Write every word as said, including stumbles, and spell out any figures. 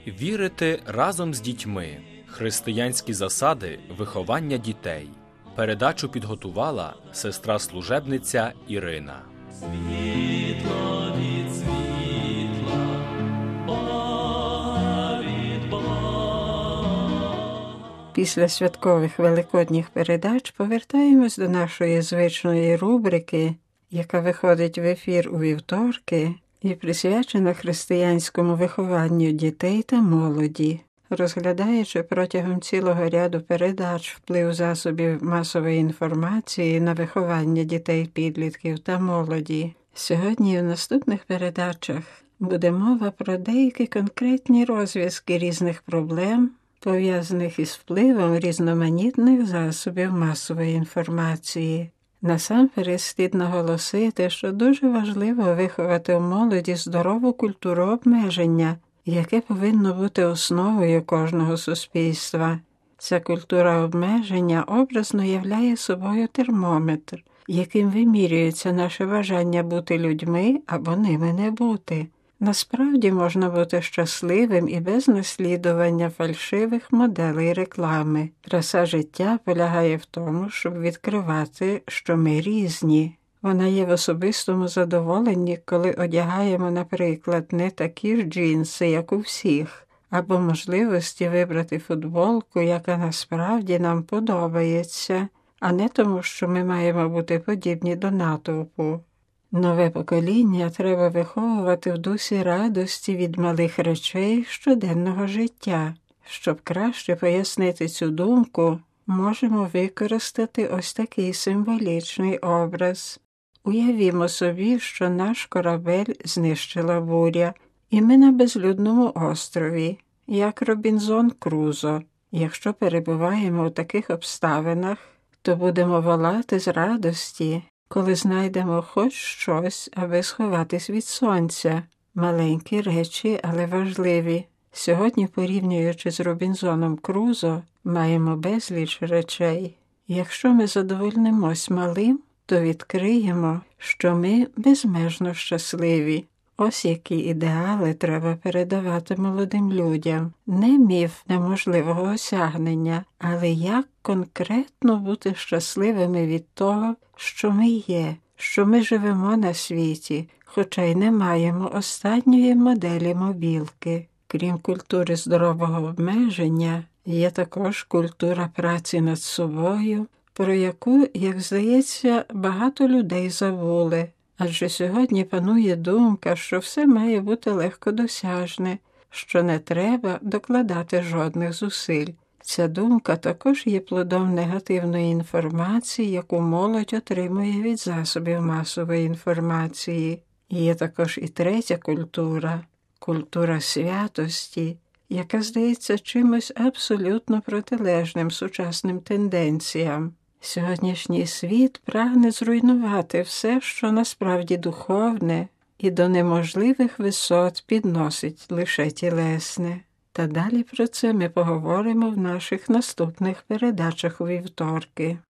Вірити разом з дітьми. Християнські засади виховання дітей. Передачу підготувала сестра-служебниця Ірина. Світло від світла, Бога від Бога. Після святкових великодніх передач повертаємось до нашої звичної рубрики, яка виходить в ефір у вівторки і присвячена християнському вихованню дітей та молоді, розглядаючи протягом цілого ряду передач вплив засобів масової інформації на виховання дітей, підлітків та молоді. Сьогодні в наступних передачах буде мова про деякі конкретні розв'язки різних проблем, пов'язаних із впливом різноманітних засобів масової інформації. Насамперед слід наголосити, що дуже важливо виховати у молоді здорову культуру обмеження, яке повинно бути основою кожного суспільства. Ця культура обмеження образно являє собою термометр, яким вимірюється наше бажання бути людьми або ними не бути. Насправді можна бути щасливим і без наслідування фальшивих моделей реклами. Краса життя полягає в тому, щоб відкривати, що ми різні. Вона є в особистому задоволенні, коли одягаємо, наприклад, не такі ж джинси, як у всіх, або можливості вибрати футболку, яка насправді нам подобається, а не тому, що ми маємо бути подібні до натовпу. Нове покоління треба виховувати в дусі радості від малих речей щоденного життя. Щоб краще пояснити цю думку, можемо використати ось такий символічний образ. Уявімо собі, що наш корабель знищила буря, і ми на безлюдному острові, як Робінзон Крузо. Якщо перебуваємо у таких обставинах, то будемо волати з радості, коли знайдемо хоч щось, аби сховатись від сонця. Маленькі речі, але важливі. Сьогодні, порівнюючи з Робінзоном Крузо, маємо безліч речей. Якщо ми задовольнимось малим, то відкриємо, що ми безмежно щасливі. Ось які ідеали треба передавати молодим людям. Не міф неможливого осягнення, але як конкретно бути щасливими від того, що ми є, що ми живемо на світі, хоча й не маємо останньої моделі мобілки. Крім культури здорового обмеження, є також культура праці над собою, про яку, як здається, багато людей забули. Адже сьогодні панує думка, що все має бути легкодосяжне, що не треба докладати жодних зусиль. Ця думка також є плодом негативної інформації, яку молодь отримує від засобів масової інформації. Є також і третя культура – культура святості, яка здається чимось абсолютно протилежним сучасним тенденціям. Сьогоднішній світ прагне зруйнувати все, що насправді духовне, і до неможливих висот підносить лише тілесне. Та далі про це ми поговоримо в наших наступних передачах у вівторки.